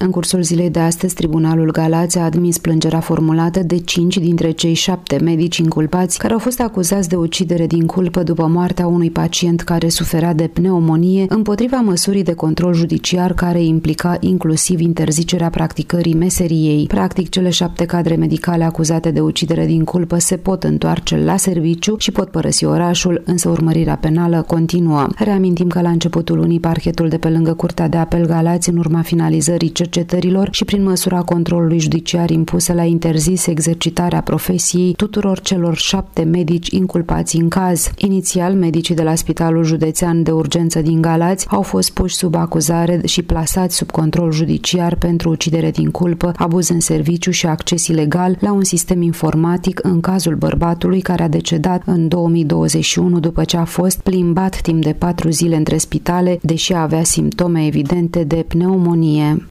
În cursul zilei de astăzi, Tribunalul Galați a admis plângerea formulată de 5 dintre cei 7 medici inculpați care au fost acuzați de ucidere din culpă după moartea unui pacient care suferea de pneumonie împotriva măsurii de control judiciar care implica inclusiv interzicerea practicării meseriei. Practic, cele 7 cadre medicale acuzate de ucidere din culpă se pot întoarce la serviciu și pot părăsi orașul, însă urmărirea penală continuă. Reamintim că la începutul lunii, parchetul de pe lângă Curtea de Apel Galați, în urma finalizării cercetărilor și prin măsura controlului judiciar impusă, l-a interzis exercitarea profesiei tuturor celor 7 medici inculpați în caz. Inițial, medicii de la Spitalul Județean de Urgență din Galați au fost puși sub acuzare și plasați sub control judiciar pentru ucidere din culpă, abuz în serviciu și acces ilegal la un sistem informatic în cazul bărbatului care a decedat în 2021 după ce a fost plimbat timp de 4 zile între spitale, deși avea simptome evidente de pneumonie.